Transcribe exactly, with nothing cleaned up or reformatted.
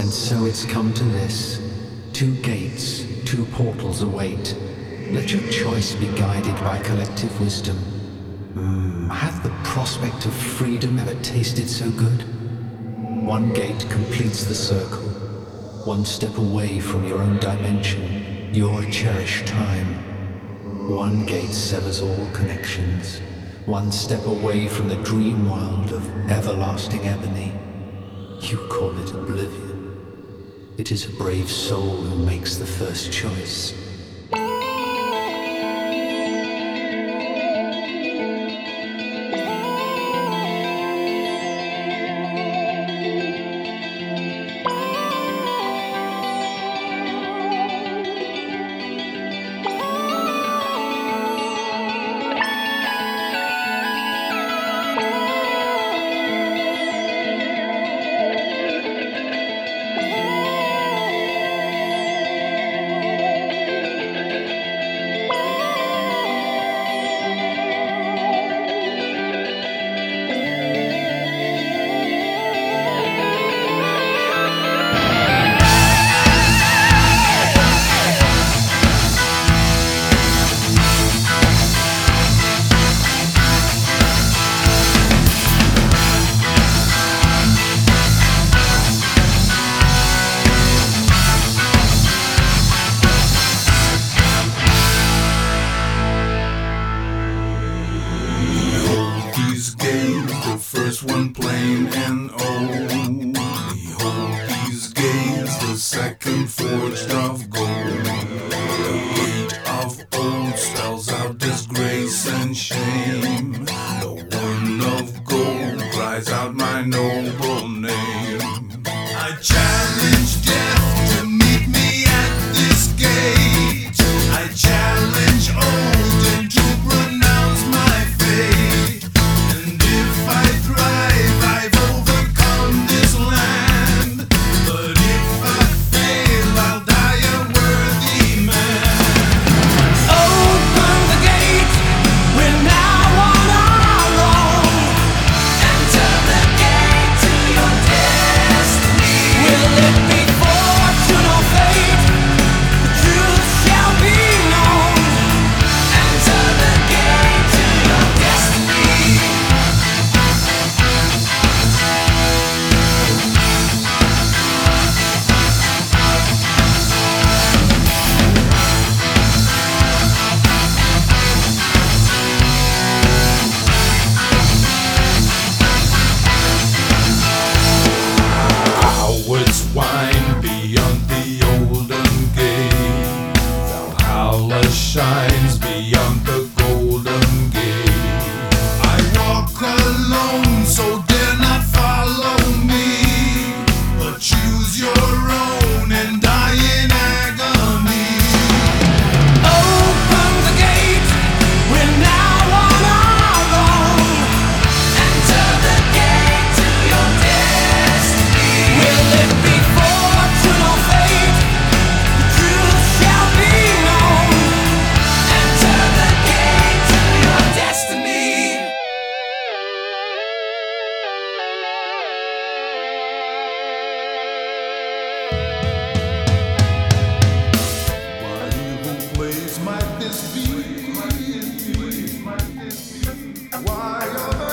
And so it's come to this. Two gates, two portals await. Let your choice be guided by collective wisdom. Mm, hath the prospect of freedom ever tasted so good? One gate completes the circle. One step away from your own dimension, your cherished time. One gate severs all connections. One step away from the dream world of everlasting ebony. You call it oblivion. It is a brave soul who makes the first choice. Might this be? Why are